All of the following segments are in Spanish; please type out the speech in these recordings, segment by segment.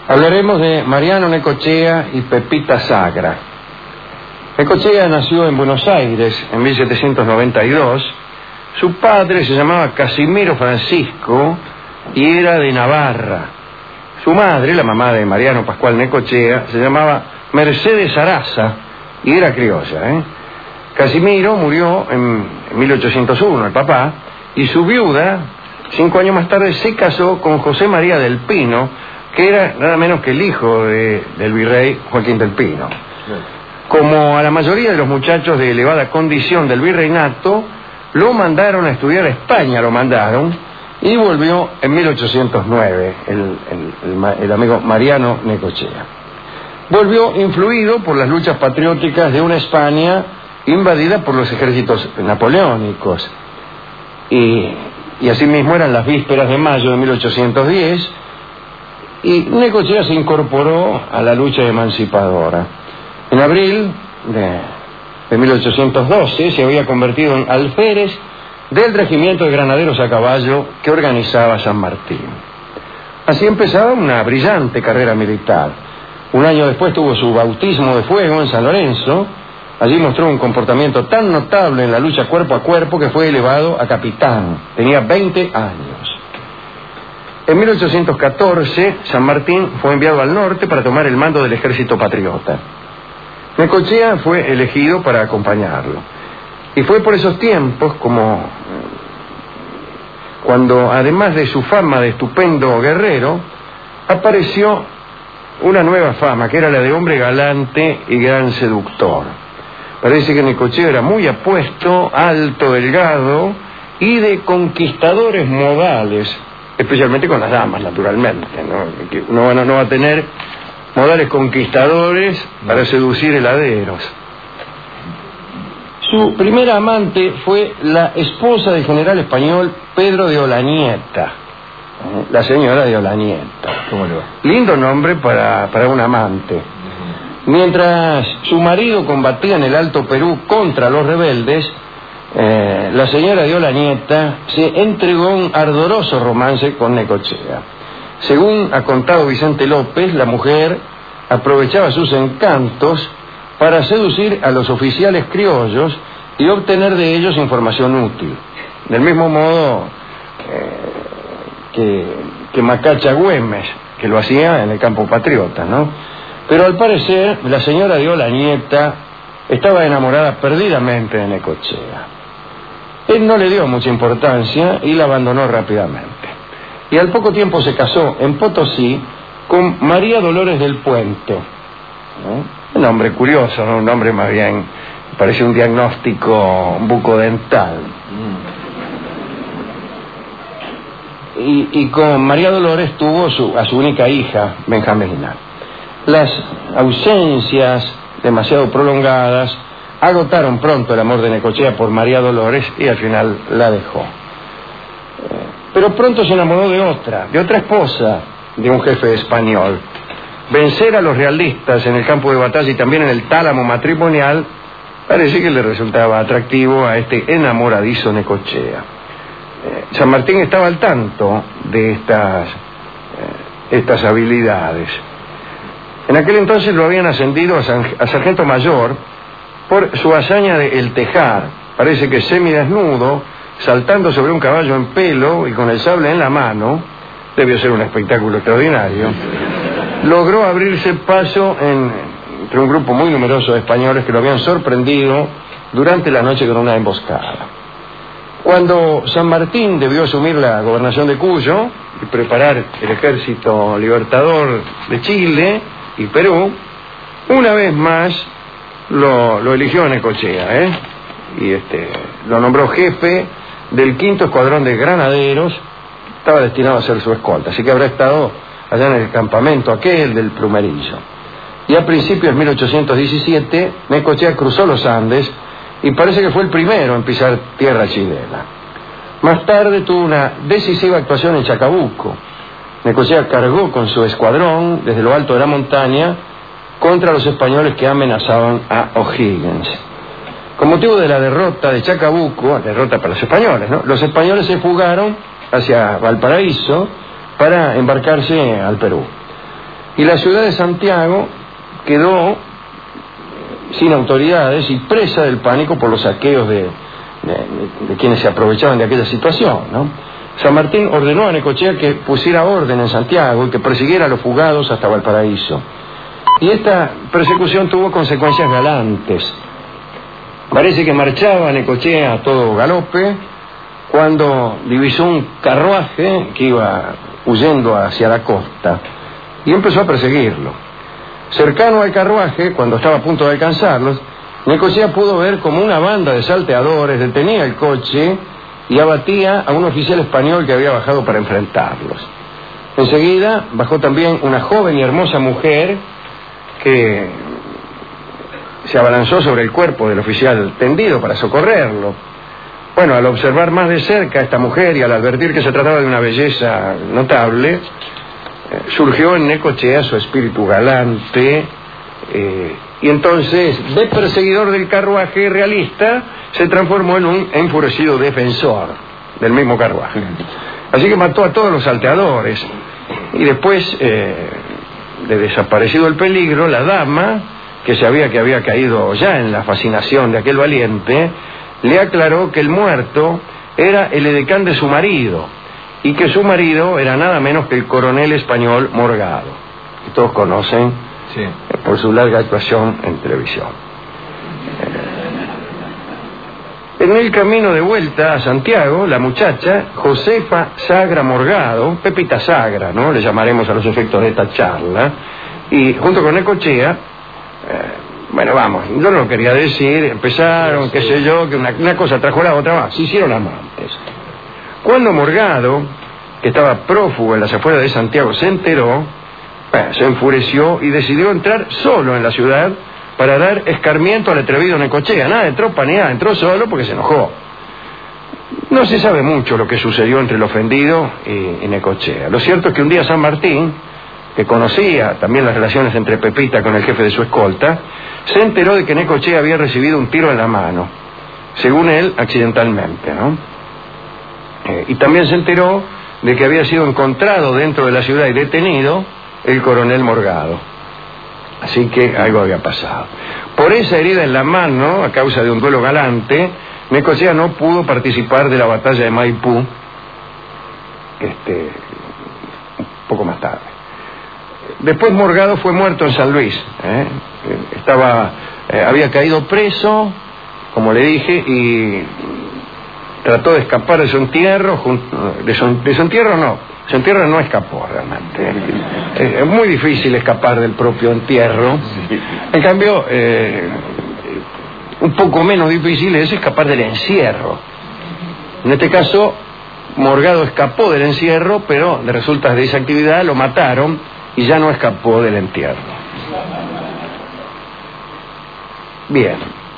Hablaremos de Mariano Necochea y Pepita Sagra. Necochea nació en Buenos Aires en 1792. Su padre se llamaba Casimiro Francisco y era de Navarra. Su madre, la mamá de Mariano Pascual Necochea, se llamaba Mercedes Araza y era criolla. Casimiro murió en 1801, el papá, y su viuda, 5 años más tarde, se casó con José María del Pino, que era nada menos que el hijo del virrey Joaquín del Pino. Como a la mayoría de los muchachos de elevada condición del virreinato, lo mandaron a estudiar a España, y volvió en 1809, el amigo Mariano Necochea. Volvió influido por las luchas patrióticas de una España invadida por los ejércitos napoleónicos. Y asimismo eran las vísperas de mayo de 1810, y Necochea se incorporó a la lucha emancipadora. En abril de 1812 se había convertido en alférez del regimiento de granaderos a caballo que organizaba San Martín. Así empezaba una brillante carrera militar. Un año después tuvo su bautismo de fuego en San Lorenzo. Allí mostró un comportamiento tan notable en la lucha cuerpo a cuerpo que fue elevado a capitán. Tenía 20 años. En 1814, San Martín fue enviado al norte para tomar el mando del ejército patriota. Necochea fue elegido para acompañarlo. Y fue por esos tiempos cuando, además de su fama de estupendo guerrero, apareció una nueva fama, que era la de hombre galante y gran seductor. Parece que Necochea era muy apuesto, alto, delgado y de conquistadores modales, especialmente con las damas, naturalmente, ¿no? No va a tener modales conquistadores para seducir heladeros. Su primera amante fue la esposa del general español Pedro de Olanieta, la señora de Olanieta. ¿Cómo le va? Lindo nombre para un amante. Mientras su marido combatía en el Alto Perú contra los rebeldes, la señora de Olanieta se entregó a un ardoroso romance con Necochea. Según ha contado Vicente López, la mujer aprovechaba sus encantos para seducir a los oficiales criollos y obtener de ellos información útil. Del mismo modo que Macacha Güemes, que lo hacía en el campo patriota, ¿no? Pero al parecer, la señora de Olanieta estaba enamorada perdidamente de Necochea. Él no le dio mucha importancia y la abandonó rápidamente. Y al poco tiempo se casó en Potosí con María Dolores del Puente, ¿no? Un nombre curioso, ¿no? Un nombre más bien, parece un diagnóstico bucodental. Y con María Dolores tuvo a su única hija, Benjamina. Las ausencias demasiado prolongadas agotaron pronto el amor de Necochea por María Dolores y al final la dejó. Pero pronto se enamoró de otra esposa de un jefe español. Vencer a los realistas en el campo de batalla y también en el tálamo matrimonial parece que le resultaba atractivo a este enamoradizo Necochea. San Martín estaba al tanto de estas habilidades. En aquel entonces lo habían ascendido a sargento mayor por su hazaña de El Tejar. Parece que semidesnudo, saltando sobre un caballo en pelo y con el sable en la mano, debió ser un espectáculo extraordinario, logró abrirse paso entre un grupo muy numeroso de españoles que lo habían sorprendido durante la noche con una emboscada. Cuando San Martín debió asumir la gobernación de Cuyo y preparar el ejército libertador de Chile y Perú, una vez más lo eligió a Necochea, y lo nombró jefe del 5º Escuadrón de Granaderos. Estaba destinado a ser su escolta, así que habrá estado allá en el campamento aquel del Plumerillo. Y a principios de 1817, Necochea cruzó los Andes y parece que fue el primero en pisar tierra chilena. Más tarde tuvo una decisiva actuación en Chacabuco. Necochea cargó con su escuadrón desde lo alto de la montaña contra los españoles que amenazaban a O'Higgins. Con motivo de la derrota de Chacabuco, derrota para los españoles, ¿no? Los españoles se fugaron hacia Valparaíso para embarcarse al Perú. y la ciudad de Santiago quedó sin autoridades y presa del pánico por los saqueos de quienes se aprovechaban de aquella situación, ¿no? San Martín ordenó a Necochea que pusiera orden en Santiago y que persiguiera a los fugados hasta Valparaíso. Y esta persecución tuvo consecuencias galantes. Parece que marchaba Necochea a todo galope cuando divisó un carruaje que iba huyendo hacia la costa y empezó a perseguirlo. Cercano al carruaje, cuando estaba a punto de alcanzarlos, Necochea pudo ver como una banda de salteadores detenía el coche y abatía a un oficial español que había bajado para enfrentarlos. Enseguida bajó también una joven y hermosa mujer que se abalanzó sobre el cuerpo del oficial tendido para socorrerlo. Bueno, al observar más de cerca a esta mujer y al advertir que se trataba de una belleza notable, surgió en Necochea su espíritu galante, y entonces, de perseguidor del carruaje realista, se transformó en un enfurecido defensor del mismo carruaje. Así que mató a todos los salteadores. Y después, de desaparecido el peligro, la dama, que sabía que había caído ya en la fascinación de aquel valiente, le aclaró que el muerto era el edecán de su marido, y que su marido era nada menos que el coronel español Morgado, que todos conocen, sí, por su larga actuación en televisión. En el camino de vuelta a Santiago, la muchacha Josefa Sagra Morgado, Pepita Sagra, ¿no?, le llamaremos a los efectos de esta charla, y junto con Necochea, bueno, vamos, yo no lo quería decir, empezaron, qué sé yo, que una cosa trajo la otra, se hicieron amantes. Cuando Morgado, que estaba prófugo en las afueras de Santiago, se enteró, se enfureció y decidió entrar solo en la ciudad para dar escarmiento al atrevido Necochea. Nada de tropa ni nada, entró solo porque se enojó. No se sabe mucho lo que sucedió entre el ofendido y Necochea. Lo cierto es que un día San Martín, que conocía también las relaciones entre Pepita con el jefe de su escolta, se enteró de que Necochea había recibido un tiro en la mano, según él, accidentalmente, ¿no? Y también se enteró de que había sido encontrado dentro de la ciudad y detenido el coronel Morgado. Así que algo había pasado. Por esa herida en la mano, a causa de un duelo galante, Necochea no pudo participar de la batalla de Maipú, un poco más tarde. Después Morgado fue muerto en San Luis. Había caído preso, como le dije, y trató de escapar de su entierro. De su entierro no escapó realmente. Es muy difícil escapar del propio entierro. En cambio, un poco menos difícil es escapar del encierro. En este caso, Morgado escapó del encierro, pero de resultas de esa actividad lo mataron y ya no escapó del entierro. Bien.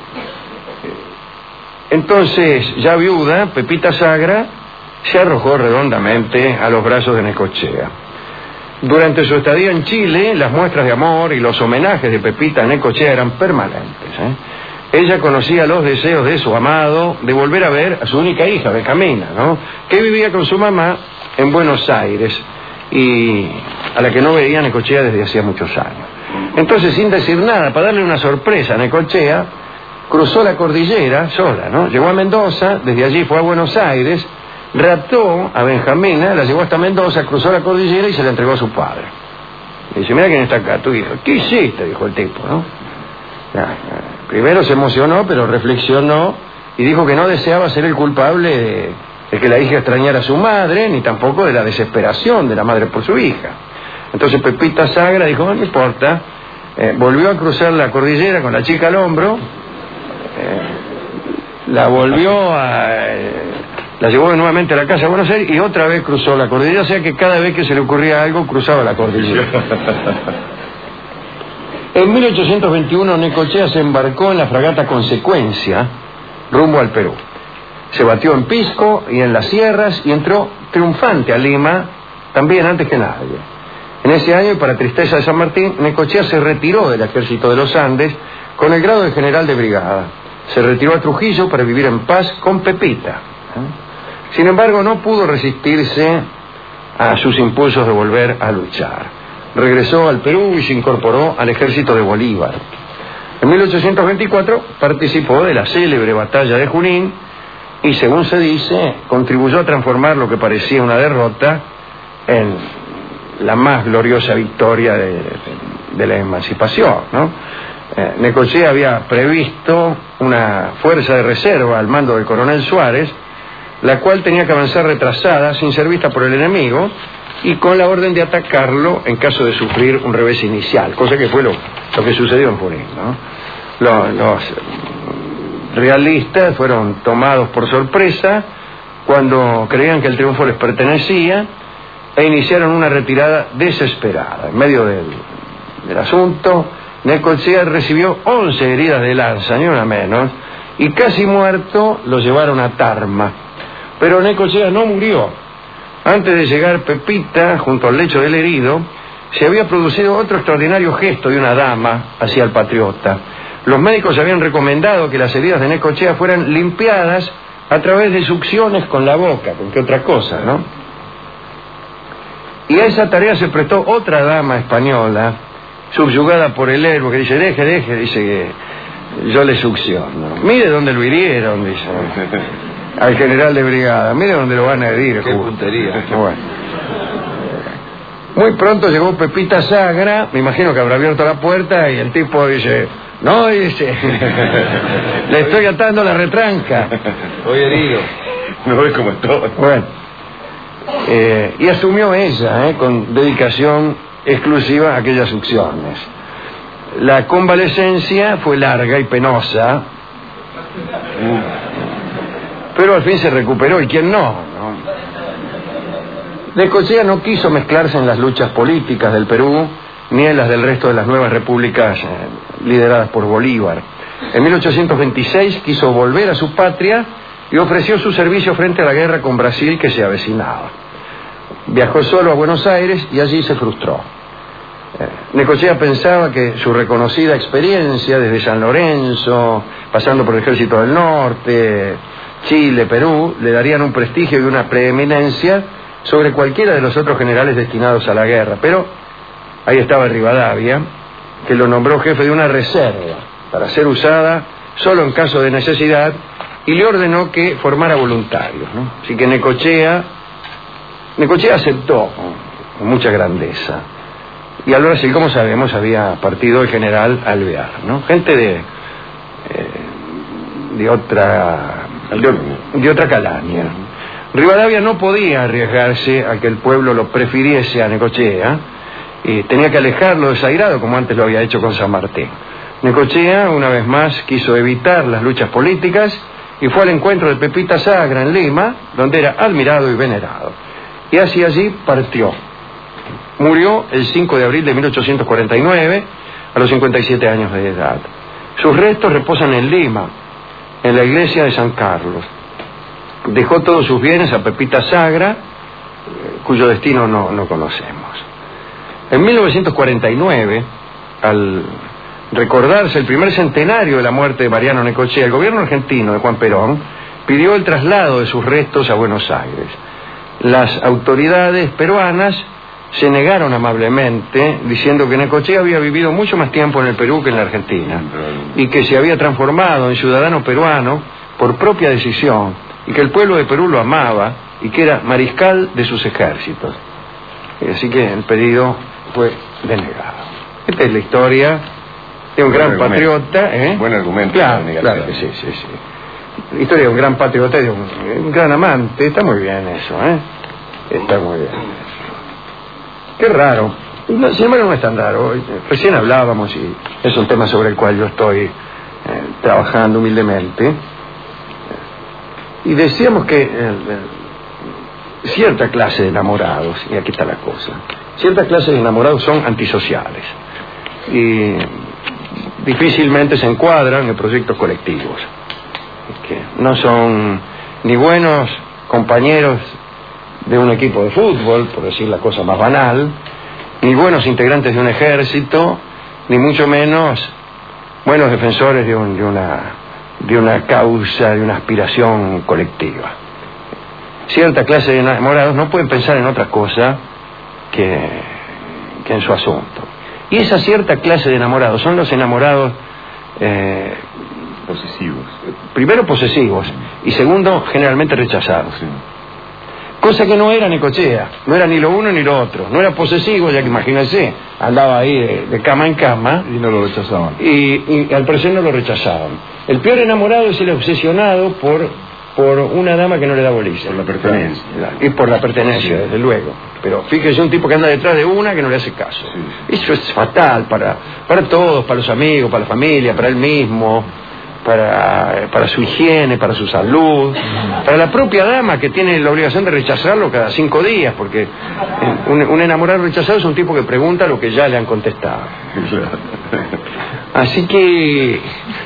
Entonces, ya viuda, Pepita Sagra se arrojó redondamente a los brazos de Necochea. Durante su estadía en Chile, las muestras de amor y los homenajes de Pepita a Necochea eran permanentes. Ella conocía los deseos de su amado de volver a ver a su única hija, Benjamina, ¿no?, que vivía con su mamá en Buenos Aires y a la que no veía Necochea desde hacía muchos años. Entonces, sin decir nada, para darle una sorpresa a Necochea, cruzó la cordillera sola, ¿no? Llegó a Mendoza, desde allí fue a Buenos Aires, raptó a Benjamina, la llevó hasta Mendoza, cruzó la cordillera y se la entregó a su padre. Le dice: mira quién está acá, tu hijo. ¿Qué hiciste?, dijo el tipo, ¿no? Primero se emocionó, pero reflexionó y dijo que no deseaba ser el culpable de que la hija extrañara a su madre, ni tampoco de la desesperación de la madre por su hija. Entonces Pepita Sagra dijo: no me importa. Volvió a cruzar la cordillera con la chica al hombro, la llevó nuevamente a la casa de Buenos Aires y otra vez cruzó la cordillera, o sea que cada vez que se le ocurría algo cruzaba la cordillera. En 1821 Necochea se embarcó en la fragata Consecuencia rumbo al Perú. Se batió en Pisco y en las sierras y entró triunfante a Lima, también antes que nadie. En ese año, y para tristeza de San Martín, Necochea se retiró del ejército de los Andes con el grado de general de brigada. Se retiró a Trujillo para vivir en paz con Pepita. Sin embargo, no pudo resistirse a sus impulsos de volver a luchar. regresó al Perú y se incorporó al ejército de Bolívar. En 1824 participó de la célebre batalla de Junín y, según se dice, contribuyó a transformar lo que parecía una derrota en la más gloriosa victoria de la emancipación, ¿no? Necochea había previsto una fuerza de reserva al mando del coronel Suárez, la cual tenía que avanzar retrasada, sin ser vista por el enemigo, y con la orden de atacarlo en caso de sufrir un revés inicial, cosa que fue lo que sucedió en Junín, ¿no? Los realistas fueron tomados por sorpresa cuando creían que el triunfo les pertenecía e iniciaron una retirada desesperada. En medio del asunto, Necochea recibió 11 heridas de lanza, ni una menos, y casi muerto lo llevaron a Tarma. Pero Necochea no murió. Antes de llegar Pepita, junto al lecho del herido, se había producido otro extraordinario gesto de una dama hacia el patriota. Los médicos habían recomendado que las heridas de Necochea fueran limpiadas a través de succiones con la boca, porque otra cosa, ¿no? Y a esa tarea se prestó otra dama española, subyugada por el héroe, que dice, deje, dice que yo le succiono. Mire dónde lo hirieron, dice, al general de brigada, mire dónde lo van a herir. Qué puntería. Bueno. Muy pronto llegó Pepita Sagra, me imagino que habrá abierto la puerta y el tipo dice, no, dice, le estoy atando la retranca. Hoy herido. Me voy como estoy. Bueno, y asumió ella, con dedicación exclusiva a aquellas succiones. La convalecencia fue larga y penosa, pero al fin se recuperó, y quién no. Necochea no quiso mezclarse en las luchas políticas del Perú ni en las del resto de las nuevas repúblicas lideradas por Bolívar. En 1826 quiso volver a su patria y ofreció su servicio frente a la guerra con Brasil que se avecinaba. Viajó solo a Buenos Aires y allí se frustró. Necochea pensaba que su reconocida experiencia desde San Lorenzo, pasando por el Ejército del Norte, Chile, Perú, le darían un prestigio y una preeminencia sobre cualquiera de los otros generales destinados a la guerra. Pero ahí estaba Rivadavia, que lo nombró jefe de una reserva para ser usada solo en caso de necesidad, y le ordenó que formara voluntarios, ¿no? Así que Necochea aceptó con mucha grandeza. Y al Brasil, como sabemos, había partido el general Alvear, ¿no? Gente de otra calaña. Rivadavia no podía arriesgarse a que el pueblo lo prefiriese a Necochea, y tenía que alejarlo desairado, como antes lo había hecho con San Martín. Necochea, una vez más, quiso evitar las luchas políticas y fue al encuentro de Pepita Sagra en Lima, donde era admirado y venerado. Y hacia allí partió. Murió el 5 de abril de 1849, a los 57 años de edad. Sus restos reposan en Lima, en la iglesia de San Carlos. Dejó todos sus bienes a Pepita Sagra, cuyo destino no conocemos. En 1949, al recordarse el primer centenario de la muerte de Mariano Necochea, el gobierno argentino de Juan Perón pidió el traslado de sus restos a Buenos Aires. Las autoridades peruanas se negaron amablemente, diciendo que Necochea había vivido mucho más tiempo en el Perú que en la Argentina, y que se había transformado en ciudadano peruano por propia decisión, y que el pueblo de Perú lo amaba, y que era mariscal de sus ejércitos. Así que el pedido fue denegado. Esta es la historia de un gran patriota. Buen argumento. Claro que sí. La historia de un gran patriota y de un gran amante. Está muy bien eso, Está muy bien. Qué raro. Sin embargo, no es tan raro. Recién hablábamos, y es un tema sobre el cual yo estoy trabajando humildemente. Y decíamos que cierta clase de enamorados, y aquí está la cosa, cierta clase de enamorados son antisociales y difícilmente se encuadran en proyectos colectivos, que no son ni buenos compañeros de un equipo de fútbol, por decir la cosa más banal, ni buenos integrantes de un ejército, ni mucho menos buenos defensores de una causa, de una aspiración colectiva. Cierta clase de enamorados no pueden pensar en otra cosa que que en su asunto. Y esa cierta clase de enamorados son los enamorados posesivos. Primero posesivos y segundo generalmente rechazados. Sí. Cosa que no era Necochea, no era ni lo uno ni lo otro, no era posesivo, ya que imagínense, andaba ahí de cama en cama Y no lo rechazaban. y al parecer no lo rechazaban. El peor enamorado es el obsesionado por una dama que no le da bolilla. Por la pertenencia. Y por la pertenencia, desde luego. Pero fíjese un tipo que anda detrás de una que no le hace caso. Sí. Eso es fatal para todos, para los amigos, para la familia, para él mismo, para su higiene, para su salud, para la propia dama que tiene la obligación de rechazarlo cada 5 días, porque un enamorado rechazado es un tipo que pregunta lo que ya le han contestado. Así que...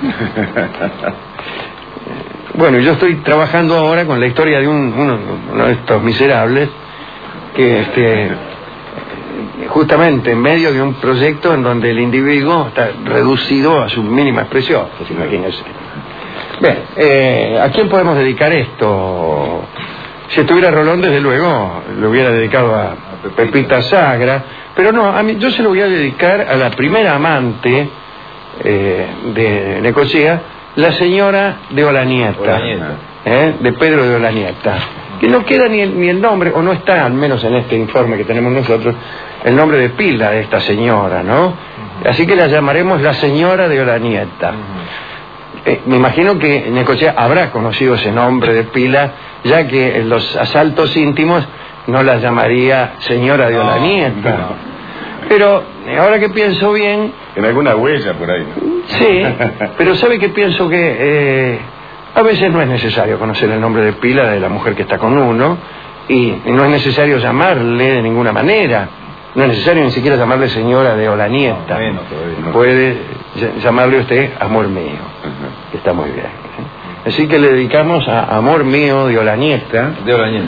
Bueno, yo estoy trabajando ahora con la historia de uno de estos miserables que justamente en medio de un proyecto en donde el individuo está reducido a su mínima expresión, pues imagínense. Bien, ¿a quién podemos dedicar esto? Si estuviera Rolón, desde luego, lo hubiera dedicado a Pepita Sagra, pero no, yo se lo voy a dedicar a la primera amante de Necochea, la señora de Olanieta, de Pedro de Olanieta, que no queda ni el nombre, o no está, al menos en este informe que tenemos nosotros, el nombre de pila de esta señora, ¿no? Así que la llamaremos la señora de Olanieta. Me imagino que Necochea habrá conocido ese nombre de pila, ya que en los asaltos íntimos no la llamaría señora de Olanieta. No. Pero ahora que pienso bien... En alguna huella por ahí, ¿no? Sí, pero ¿sabe que pienso que a veces no es necesario conocer el nombre de pila de la mujer que está con uno y no es necesario llamarle de ninguna manera? No es necesario ni siquiera llamarle señora de Olanieta. No. Puede llamarle usted amor mío, que está muy bien. Así que le dedicamos a amor mío de Olanieta. De Olañeta.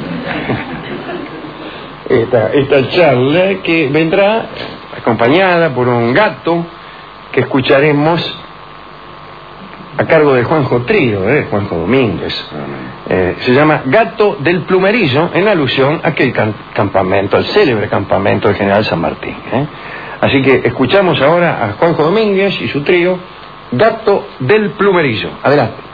Esta charla que vendrá acompañada por un gato que escucharemos a cargo de Juanjo Trío, Juanjo Domínguez. Se llama Gato del Plumerillo, en alusión a aquel campamento, al célebre campamento del general San Martín. Así que escuchamos ahora a Juanjo Domínguez y su trío, Gato del Plumerillo. Adelante.